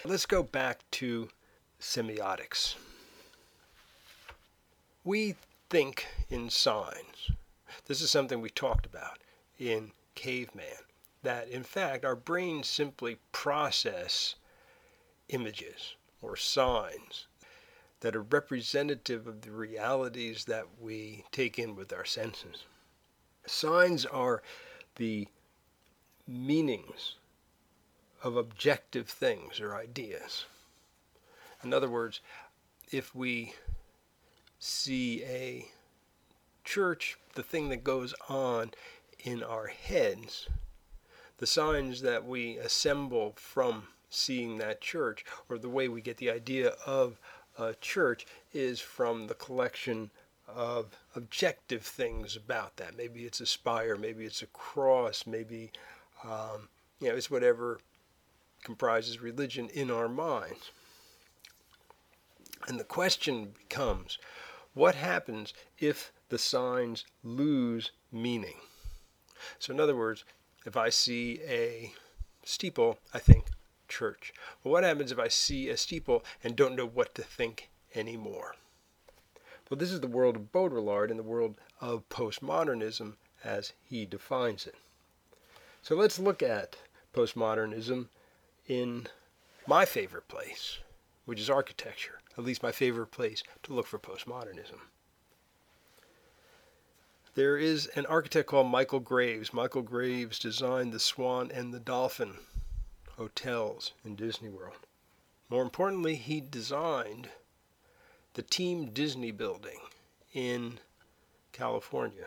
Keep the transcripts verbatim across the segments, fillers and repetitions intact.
Let's go back to semiotics. We think in signs. This is something we talked about in Caveman, that in fact our brains simply process images or signs that are representative of the realities that we take in with our senses. Signs are the meanings of objective things or ideas. In other words, if we see a church, the thing that goes on in our heads, the signs that we assemble from seeing that church, or the way we get the idea of a church, is from the collection of objective things about that. Maybe it's a spire, maybe it's a cross, maybe um, you know, it's whatever comprises religion in our minds. And the question becomes, what happens if the signs lose meaning? So in other words, if I see a steeple, I think church. But what happens if I see a steeple and don't know what to think anymore? Well, this is the world of Baudrillard and the world of postmodernism as he defines it. So let's look at postmodernism in my favorite place, which is architecture, at least my favorite place to look for postmodernism. There is an architect called Michael Graves. Michael Graves designed the Swan and the Dolphin hotels in Disney World. More importantly, he designed the Team Disney building in California.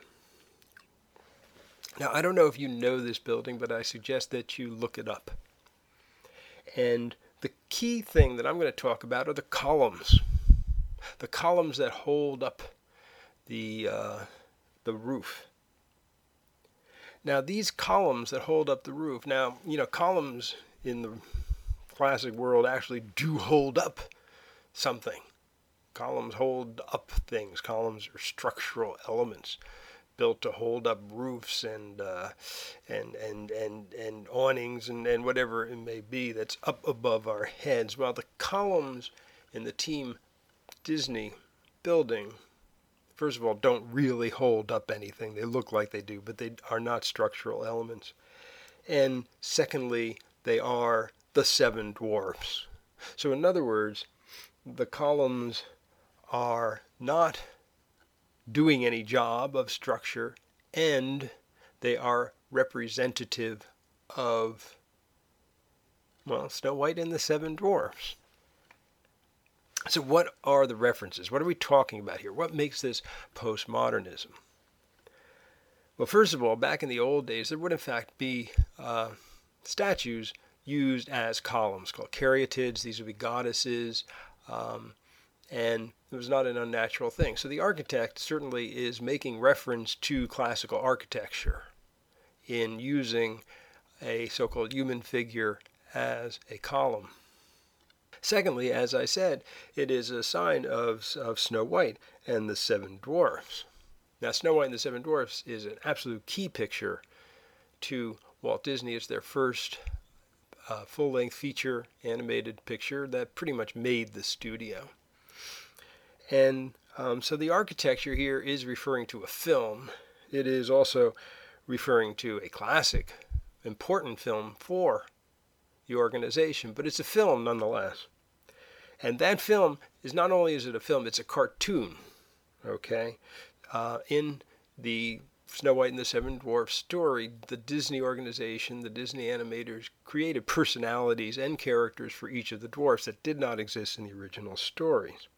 Now, I don't know if you know this building, but I suggest that you look it up. And the key thing that I'm going to talk about are the columns. The columns that hold up the, uh, the roof. Now, these columns that hold up the roof, now, you know, columns in the classic world actually do hold up something. Columns hold up things. Columns are structural elements built to hold up roofs and uh, and and and and awnings and, and whatever it may be that's up above our heads. Well, the columns in the Team Disney building, first of all, don't really hold up anything. They look like they do, but they are not structural elements. And secondly, they are the seven dwarfs. So in other words, the columns are not doing any job of structure, and they are representative of, well, Snow White and the Seven Dwarfs. So what are the references? What are we talking about here? What makes this postmodernism? Well, first of all, back in the old days, there would in fact be uh, statues used as columns called caryatids. These would be goddesses, um, and it was not an unnatural thing. So the architect certainly is making reference to classical architecture in using a so-called human figure as a column. Secondly, as I said, it is a sign of, of Snow White and the Seven Dwarfs. Now, Snow White and the Seven Dwarfs is an absolute key picture to Walt Disney. It's their first uh, full-length feature animated picture that pretty much made the studio. And um, so the architecture here is referring to a film. It is also referring to a classic, important film for the organization, but it's a film nonetheless. And that film is not only is it a film, it's a cartoon, okay? Uh, in the Snow White and the Seven Dwarfs story, the Disney organization, the Disney animators, created personalities and characters for each of the dwarfs that did not exist in the original stories.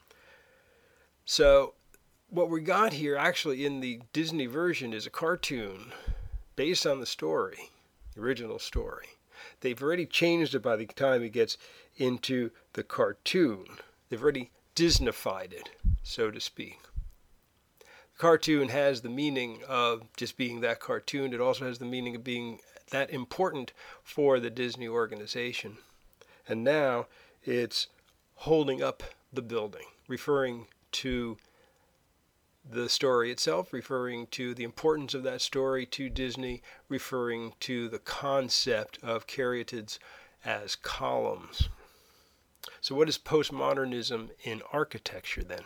So what we got here actually in the Disney version is a cartoon based on the story, the original story. They've already changed it by the time it gets into the cartoon. They've already Disneyfied it, so to speak. The cartoon has the meaning of just being that cartoon. It also has the meaning of being that important for the Disney organization. And now it's holding up the building, referring to the story itself, referring to the importance of that story to Disney, referring to the concept of caryatids as columns. So what is postmodernism in architecture then?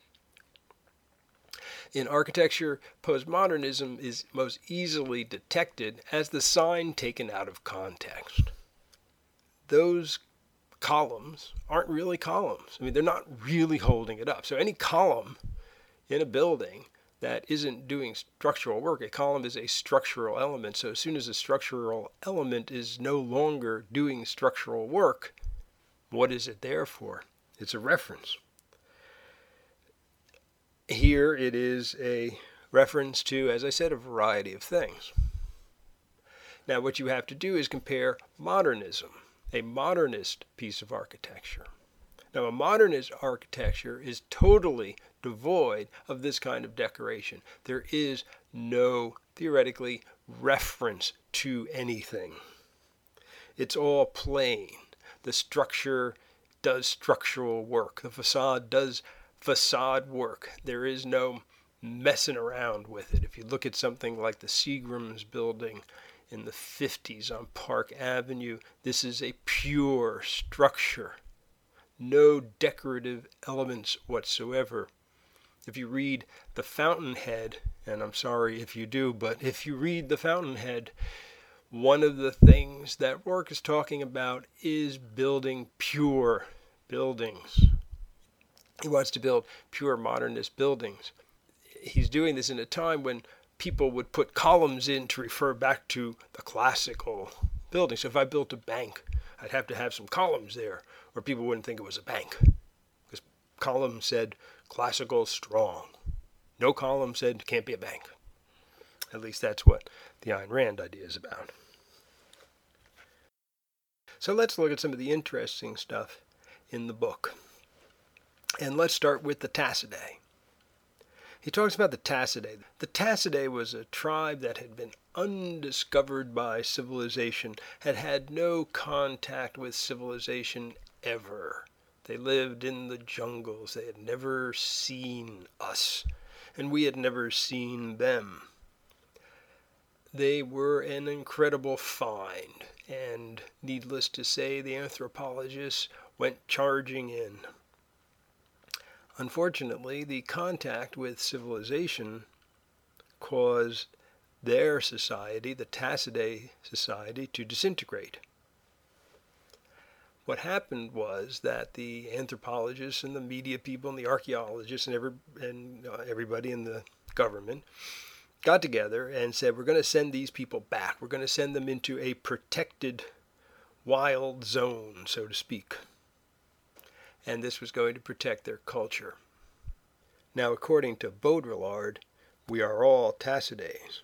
In architecture, postmodernism is most easily detected as the sign taken out of context. Those columns aren't really columns. I mean, they're not really holding it up. So any column in a building that isn't doing structural work, a column is a structural element. So as soon as a structural element is no longer doing structural work, what is it there for? It's a reference. Here it is a reference to, as I said, a variety of things. Now what you have to do is compare modernism, a modernist piece of architecture. Now a modernist architecture is totally devoid of this kind of decoration. There is no, theoretically, reference to anything. It's all plain. The structure does structural work. The facade does facade work. There is no messing around with it. If you look at something like the Seagram's building in the fifties on Park Avenue, this is a pure structure. No decorative elements whatsoever. If you read The Fountainhead, and I'm sorry if you do, but if you read The Fountainhead, one of the things that Rourke is talking about is building pure buildings. He wants to build pure modernist buildings. He's doing this in a time when people would put columns in to refer back to the classical building. So if I built a bank, I'd have to have some columns there, or people wouldn't think it was a bank. Because column said classical strong. No column said can't be a bank. At least that's what the Ayn Rand idea is about. So let's look at some of the interesting stuff in the book. And let's start with the Tassidae. He talks about the Tassidae. The Tassidae was a tribe that had been undiscovered by civilization, had had no contact with civilization ever. They lived in the jungles. They had never seen us, and we had never seen them. They were an incredible find, and needless to say, the anthropologists went charging in. Unfortunately, the contact with civilization caused their society, the Tassidae society, to disintegrate. What happened was that the anthropologists and the media people and the archaeologists and, every, and uh, everybody in the government got together and said, we're going to send these people back. We're going to send them into a protected wild zone, so to speak. And this was going to protect their culture. Now, according to Baudrillard, we are all Tassidaes.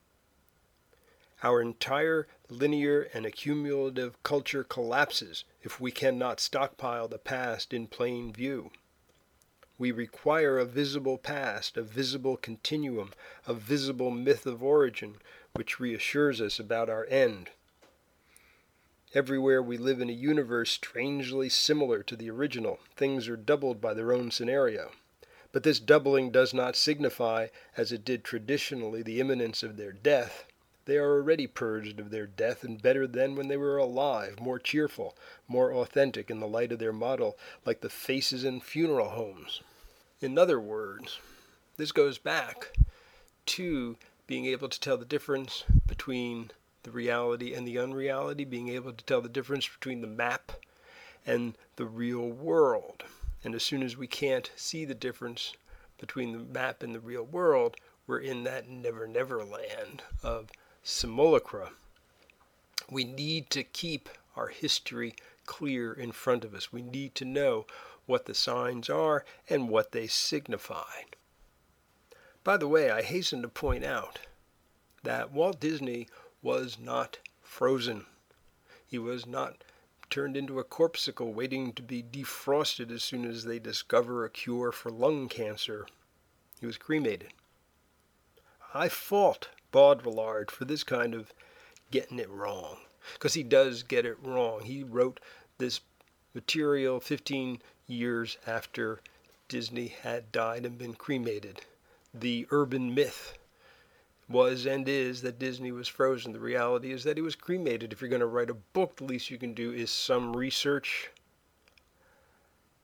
Our entire linear and accumulative culture collapses if we cannot stockpile the past in plain view. We require a visible past, a visible continuum, a visible myth of origin, which reassures us about our end. Everywhere we live in a universe strangely similar to the original, things are doubled by their own scenario. But this doubling does not signify, as it did traditionally, the imminence of their death. They are already purged of their death and better than when they were alive, more cheerful, more authentic in the light of their model, like the faces in funeral homes. In other words, this goes back to being able to tell the difference between the reality and the unreality, being able to tell the difference between the map and the real world. And as soon as we can't see the difference between the map and the real world, we're in that never never land of simulacra. We need to keep our history clear in front of us. We need to know what the signs are and what they signify. By the way, I hasten to point out that Walt Disney was not frozen. He was not turned into a corpsicle waiting to be defrosted as soon as they discover a cure for lung cancer. He was cremated. I fault Baudrillard for this kind of getting it wrong, because he does get it wrong. He wrote this material fifteen years after Disney had died and been cremated. The urban myth was and is that Disney was frozen. The reality is that he was cremated. If you're going to write a book, the least you can do is some research.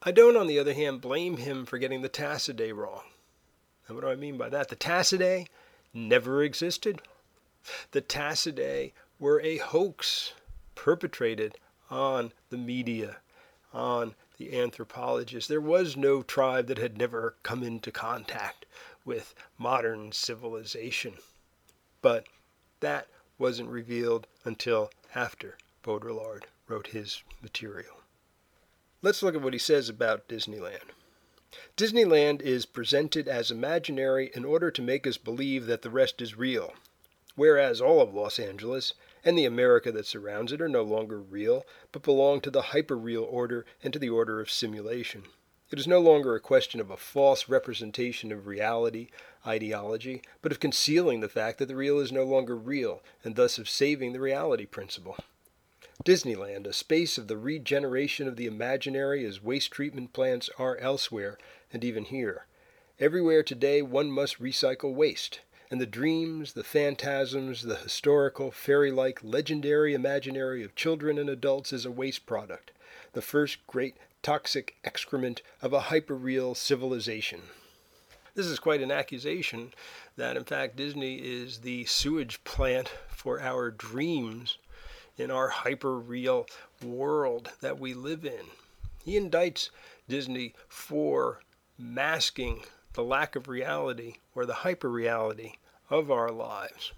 I don't, on the other hand, blame him for getting the Tassidae wrong. And what do I mean by that? The Tassidae never existed. The Tassidae were a hoax perpetrated on the media, on the anthropologists. There was no tribe that had never come into contact with modern civilization. But that wasn't revealed until after Baudrillard wrote his material. Let's look at what he says about Disneyland. Disneyland is presented as imaginary in order to make us believe that the rest is real, whereas all of Los Angeles and the America that surrounds it are no longer real, but belong to the hyperreal order and to the order of simulation. It is no longer a question of a false representation of reality, ideology, but of concealing the fact that the real is no longer real, and thus of saving the reality principle. Disneyland, a space of the regeneration of the imaginary as waste treatment plants are elsewhere, and even here. Everywhere today one must recycle waste, and the dreams, the phantasms, the historical, fairy-like, legendary imaginary of children and adults is a waste product, the first great toxic excrement of a hyperreal civilization. This is quite an accusation that, in fact, Disney is the sewage plant for our dreams in our hyper-real world that we live in. He indicts Disney for masking the lack of reality or the hyper-reality of our lives.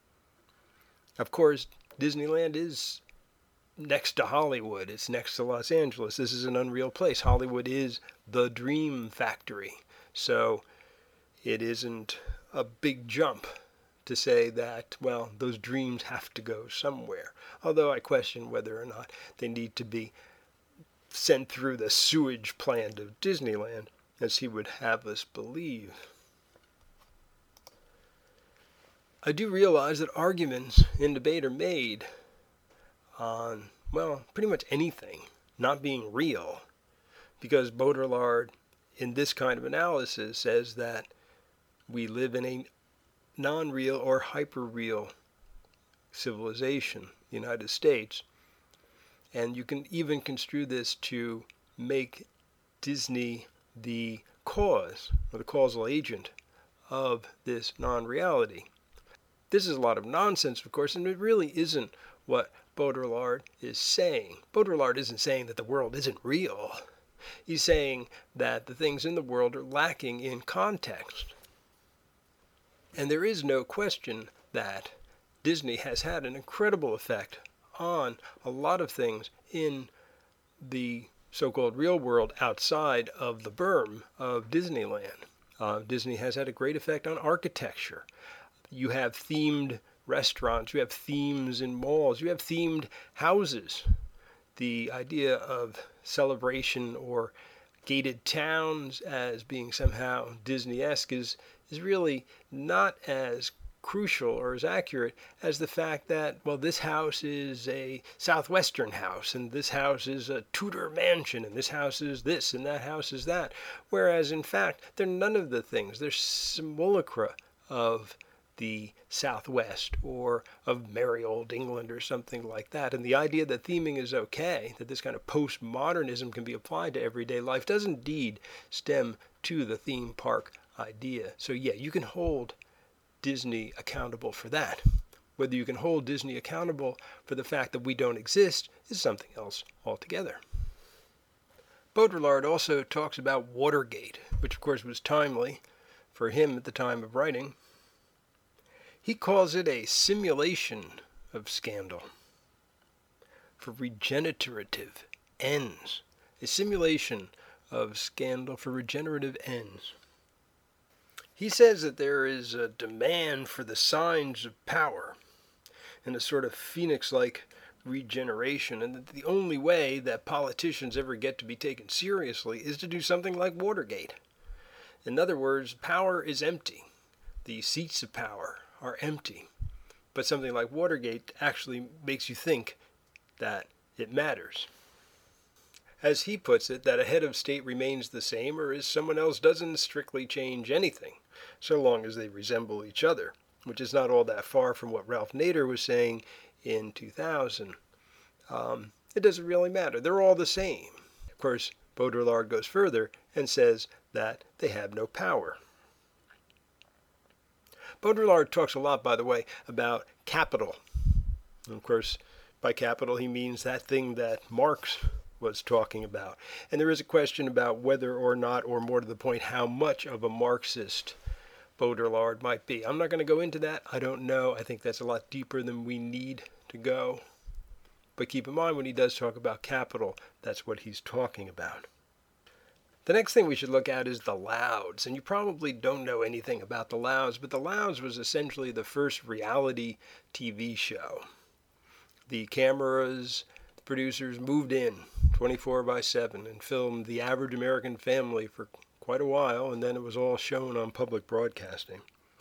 Of course, Disneyland is next to Hollywood. It's next to Los Angeles. This is an unreal place. Hollywood is the dream factory. So it isn't a big jump to say that, well, those dreams have to go somewhere. Although I question whether or not they need to be sent through the sewage plant of Disneyland, as he would have us believe. I do realize that arguments in debate are made on, well, pretty much anything not being real, because Baudrillard, in this kind of analysis, says that we live in a non-real or hyper-real civilization, the United States. And you can even construe this to make Disney the cause, or the causal agent, of this non-reality. This is a lot of nonsense, of course, and it really isn't what Baudrillard is saying. Baudrillard isn't saying that the world isn't real. He's saying that the things in the world are lacking in context. And there is no question that Disney has had an incredible effect on a lot of things in the so-called real world outside of the berm of Disneyland. Uh, Disney has had a great effect on architecture. You have themed restaurants, you have themes in malls, you have themed houses. The idea of celebration or gated towns as being somehow Disney-esque is, is really not as crucial or as accurate as the fact that, well, this house is a southwestern house, and this house is a Tudor mansion, and this house is this, and that house is that. Whereas, in fact, they're none of the things. They're simulacra of the Southwest or of merry old England or something like that. And the idea that theming is okay, that this kind of postmodernism can be applied to everyday life, does indeed stem to the theme park idea. So yeah, you can hold Disney accountable for that. Whether you can hold Disney accountable for the fact that we don't exist is something else altogether. Baudrillard also talks about Watergate, which of course was timely for him at the time of writing. He calls it a simulation of scandal for regenerative ends. A simulation of scandal for regenerative ends. He says that there is a demand for the signs of power and a sort of phoenix-like regeneration, and that the only way that politicians ever get to be taken seriously is to do something like Watergate. In other words, power is empty. The seats of power are empty. But something like Watergate actually makes you think that it matters. As he puts it, that a head of state remains the same, or as someone else doesn't strictly change anything, so long as they resemble each other, which is not all that far from what Ralph Nader was saying in two thousand. Um, it doesn't really matter. They're all the same. Of course, Baudrillard goes further and says that they have no power. Baudrillard talks a lot, by the way, about capital. And of course, by capital, he means that thing that Marx was talking about. And there is a question about whether or not, or more to the point, how much of a Marxist Baudrillard might be. I'm not going to go into that. I don't know. I think that's a lot deeper than we need to go. But keep in mind, when he does talk about capital, that's what he's talking about. The next thing we should look at is the Louds. And you probably don't know anything about the Louds, but the Louds was essentially the first reality T V show. The cameras, the producers moved in twenty-four by seven and filmed the average American family for quite a while, and then it was all shown on public broadcasting.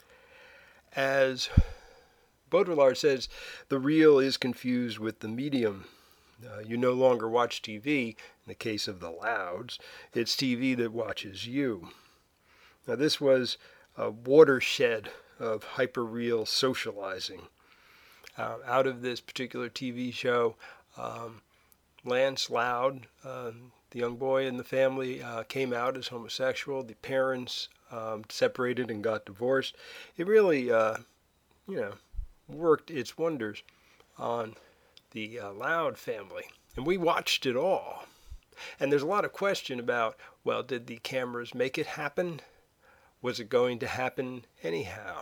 As Baudrillard says, the real is confused with the medium. Uh, you no longer watch T V. In the case of the Louds, it's T V that watches you. Now, this was a watershed of hyperreal socializing. Uh, out of this particular T V show, um, Lance Loud, uh, the young boy in the family, uh, came out as homosexual. The parents um, separated and got divorced. It really, uh, you know, worked its wonders on the uh, Loud family. And we watched it all. And there's a lot of question about, well, did the cameras make it happen? Was it going to happen anyhow?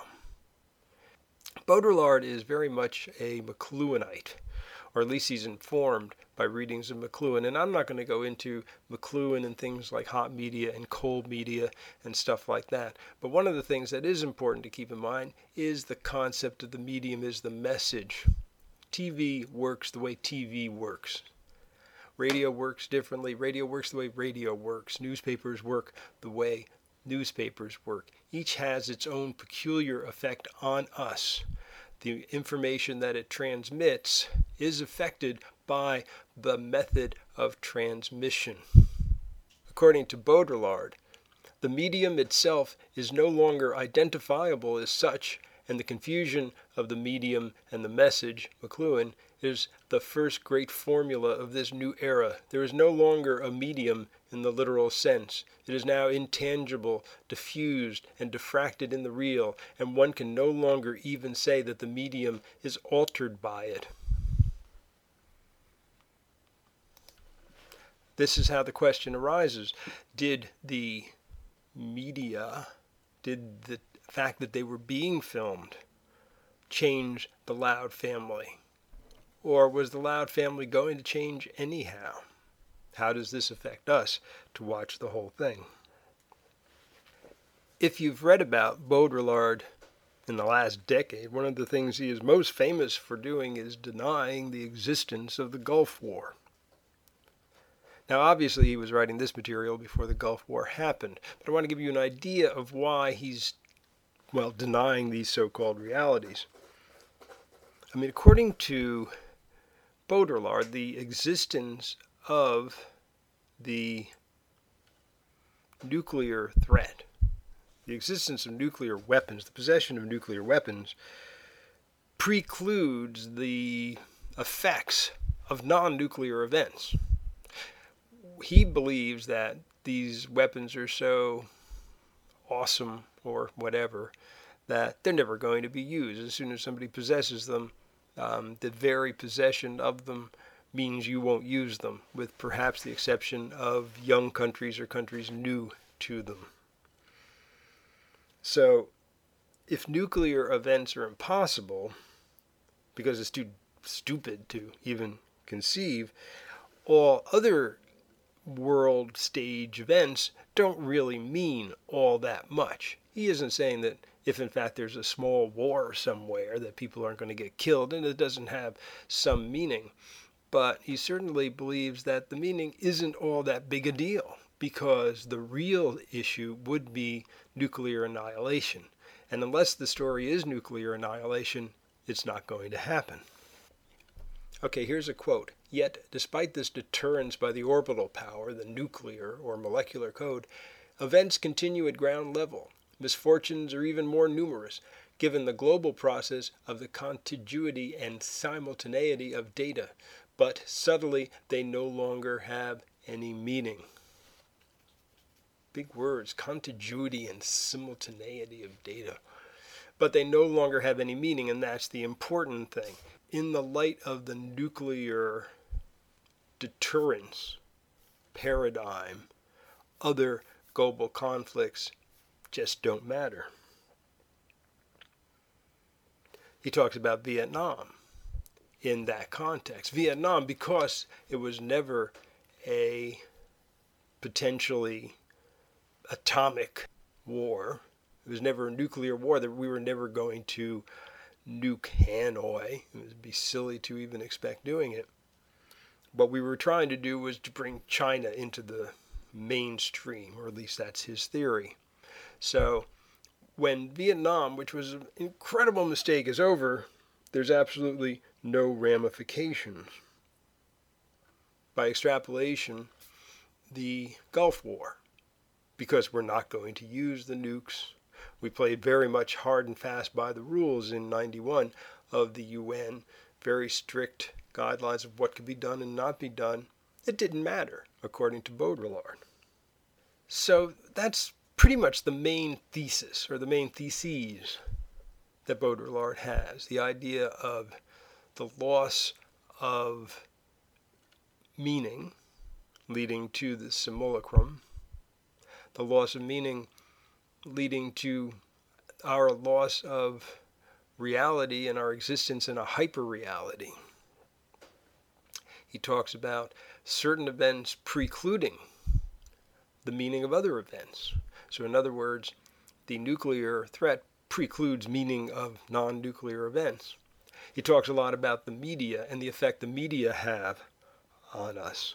Baudrillard is very much a McLuhanite, or at least he's informed by readings of McLuhan. And I'm not going to go into McLuhan and things like hot media and cold media and stuff like that. But one of the things that is important to keep in mind is the concept of the medium is the message. T V works the way T V works. Radio works differently. Radio works the way radio works. Newspapers work the way newspapers work. Each has its own peculiar effect on us. The information that it transmits is affected by the method of transmission. According to Baudrillard, the medium itself is no longer identifiable as such, and the confusion of the medium and the message, McLuhan, is the first great formula of this new era. There is no longer a medium in the literal sense. It is now intangible, diffused, and diffracted in the real, and one can no longer even say that the medium is altered by it. This is how the question arises. Did the media, did the fact that they were being filmed change the Loud family? Or was the Loud family going to change anyhow? How does this affect us to watch the whole thing? If you've read about Baudrillard in the last decade, one of the things he is most famous for doing is denying the existence of the Gulf War. Now, obviously, he was writing this material before the Gulf War happened, but I want to give you an idea of why he's, well, denying these so-called realities. I mean, according to Baudrillard, the existence of the nuclear threat, the existence of nuclear weapons, the possession of nuclear weapons, precludes the effects of non-nuclear events. He believes that these weapons are so awesome or whatever that they're never going to be used. As soon as somebody possesses them, um, the very possession of them means you won't use them, with perhaps the exception of young countries or countries new to them. So, if nuclear events are impossible, because it's too stupid to even conceive, all other world stage events don't really mean all that much. He isn't saying that if in fact there's a small war somewhere that people aren't going to get killed, and it doesn't have some meaning. But he certainly believes that the meaning isn't all that big a deal, because the real issue would be nuclear annihilation. And unless the story is nuclear annihilation, it's not going to happen. Okay, here's a quote. Yet, despite this deterrence by the orbital power, the nuclear or molecular code, events continue at ground level. Misfortunes are even more numerous, given the global process of the contiguity and simultaneity of data, but subtly they no longer have any meaning. big words, contiguity and simultaneity of data. But they no longer have any meaning, and that's the important thing. In the light of the nuclear deterrence paradigm, other global conflicts just don't matter. He talks about Vietnam in that context. Vietnam, because it was never a potentially atomic war, it was never a nuclear war, that we were never going to nuke Hanoi. It would be silly to even expect doing it. What we were trying to do was to bring China into the mainstream, or at least that's his theory. So when Vietnam, which was an incredible mistake, is over, there's absolutely no ramifications. By extrapolation, the Gulf War, because we're not going to use the nukes. We played very much hard and fast by the rules in ninety-one of the U N, very strict guidelines of what could be done and not be done. It didn't matter, according to Baudrillard. So that's pretty much the main thesis, or the main theses that Baudrillard has, the idea of the loss of meaning leading to the simulacrum, the loss of meaning leading to our loss of reality and our existence in a hyper-reality. He talks about certain events precluding the meaning of other events. So in other words, the nuclear threat precludes meaning of non-nuclear events. He talks a lot about the media and the effect the media have on us.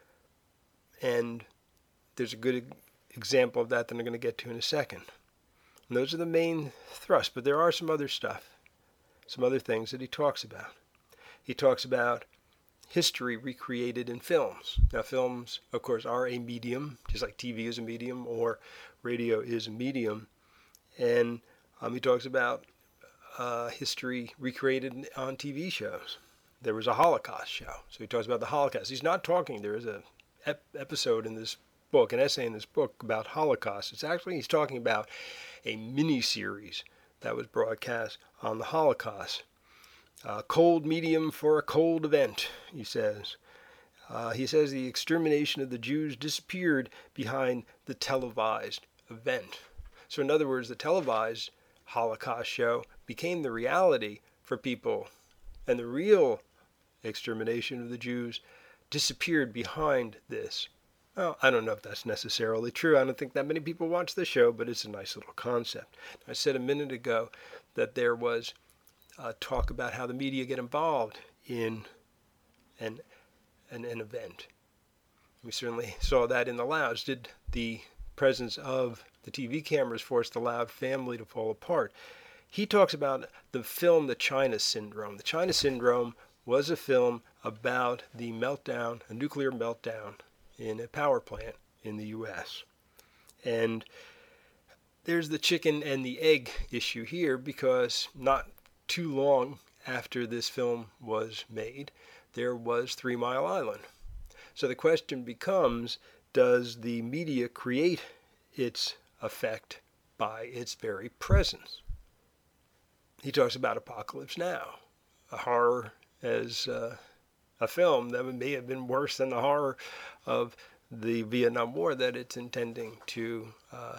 And there's a good example of that that I'm going to get to in a second. And those are the main thrusts, but there are some other stuff, some other things that he talks about. He talks about history recreated in films. Now films, of course, are a medium, just like T V is a medium or radio is a medium. And um, he talks about uh, history recreated on T V shows. There was a Holocaust show, so he talks about the Holocaust. He's not talking, there is a ep- episode in this book, an essay in this book about Holocaust. It's actually, he's talking about a mini-series that was broadcast on the Holocaust. A cold medium for a cold event, he says. Uh, he says the extermination of the Jews disappeared behind the televised event. So in other words, the televised Holocaust show became the reality for people, and the real extermination of the Jews disappeared behind this. Well, I don't know if that's necessarily true. I don't think that many people watch the show, but it's a nice little concept. I said a minute ago that there was uh, talk about how the media get involved in an, an, an event. We certainly saw that in the Louds. Did the presence of the T V cameras force the Loud family to fall apart? He talks about the film The China Syndrome. The China Syndrome was a film about the meltdown, a nuclear meltdown in a power plant in the U S. And there's the chicken and the egg issue here, because not too long after this film was made, there was Three Mile Island. So the question becomes, does the media create its effect by its very presence? He talks about Apocalypse Now, a horror as uh, a film that may have been worse than the horror of the Vietnam War that it's intending to uh,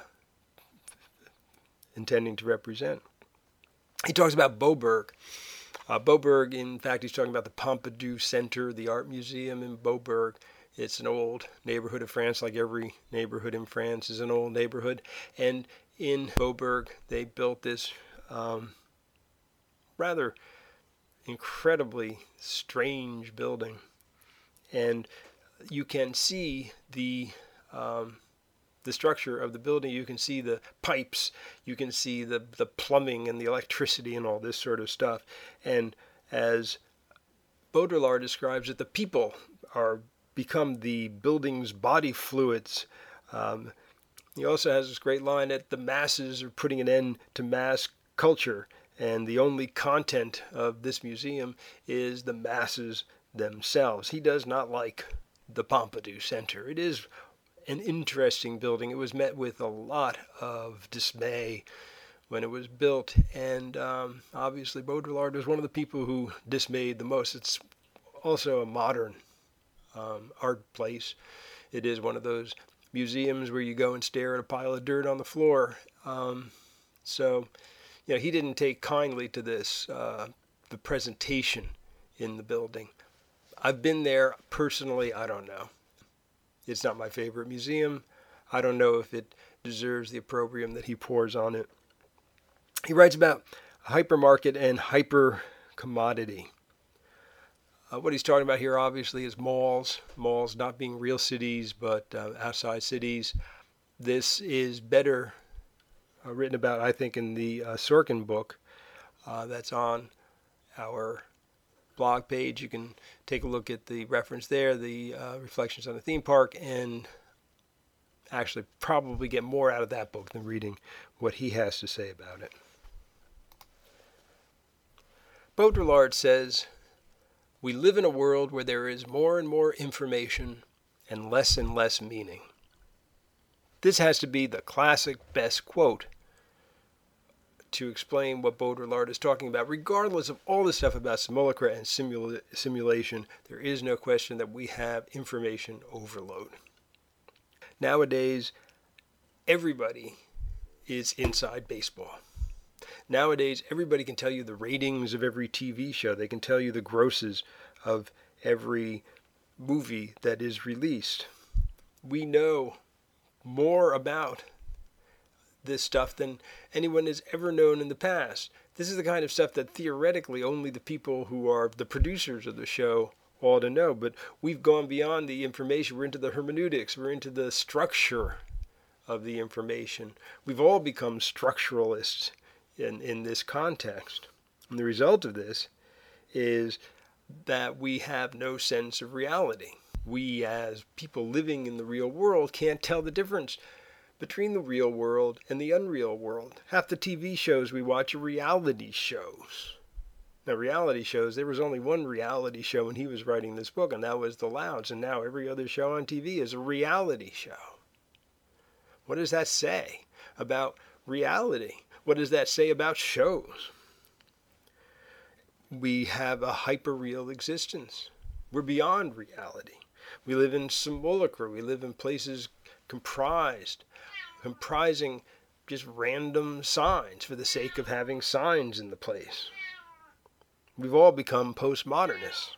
intending to represent. He talks about Boberg. Uh, Boberg, in fact, he's talking about the Pompidou Center, the art museum in Boberg. It's an old neighborhood of France, like every neighborhood in France is an old neighborhood. And in Boberg, they built this um, rather incredibly strange building. And you can see the um, the structure of the building. You can see the pipes. You can see the, the plumbing and the electricity and all this sort of stuff. And as Baudrillard describes it, the people are become the building's body fluids. Um, he also has this great line that the masses are putting an end to mass culture, and the only content of this museum is the masses themselves. He does not like the Pompidou Center. It is an interesting building. It was met with a lot of dismay when it was built, and um, obviously Baudrillard was one of the people who dismayed the most. It's also a modern um, art place. It is one of those museums where you go and stare at a pile of dirt on the floor. Um, so, you know, he didn't take kindly to this, uh, the presentation in the building. I've been there personally. I don't know. It's not my favorite museum. I don't know if it deserves the opprobrium that he pours on it. He writes about hypermarket and hyper commodity. Uh, what he's talking about here, obviously, is malls. Malls not being real cities, but uh, outside cities. This is better uh, written about, I think, in the uh, Sorkin book uh, that's on our blog page. You can take a look at the reference there, the uh, Reflections on a Theme Park, and actually probably get more out of that book than reading what he has to say about it. Baudrillard says, "We live in a world where there is more and more information and less and less meaning." This has to be the classic best quote to explain what Baudrillard is talking about. Regardless of all the stuff about simulacra and simula- simulation, there is no question that we have information overload. Nowadays, everybody is inside baseball. Nowadays, everybody can tell you the ratings of every T V show. They can tell you the grosses of every movie that is released. We know more about this stuff than anyone has ever known in the past. This is the kind of stuff that theoretically only the people who are the producers of the show ought to know. But we've gone beyond the information. We're into the hermeneutics. We're into the structure of the information. We've all become structuralists in, in this context. And the result of this is that we have no sense of reality. We, as people living in the real world, can't tell the difference between the real world and the unreal world. Half the T V shows we watch are reality shows. Now, reality shows, there was only one reality show when he was writing this book, and that was The Louds, and now every other show on T V is a reality show. What does that say about reality? What does that say about shows? We have a hyper-real existence. We're beyond reality. We live in simulacra. We live in places comprised comprising just random signs for the sake of having signs in the place. We've all become postmodernists.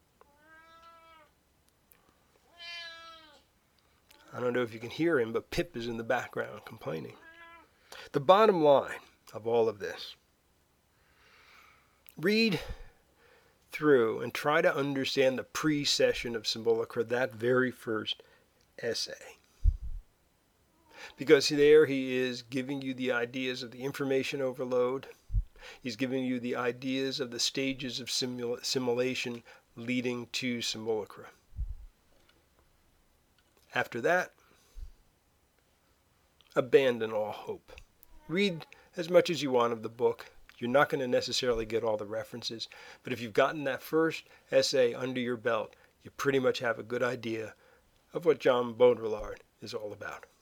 I don't know if you can hear him, but Pip is in the background complaining. The bottom line of all of this: read through and try to understand the pre-session of Simulacra, that very first essay. Because there he is giving you the ideas of the information overload. He's giving you the ideas of the stages of simula- simulation leading to simulacra. After that, abandon all hope. Read as much as you want of the book. You're not going to necessarily get all the references, but if you've gotten that first essay under your belt, you pretty much have a good idea of what John Baudrillard is all about.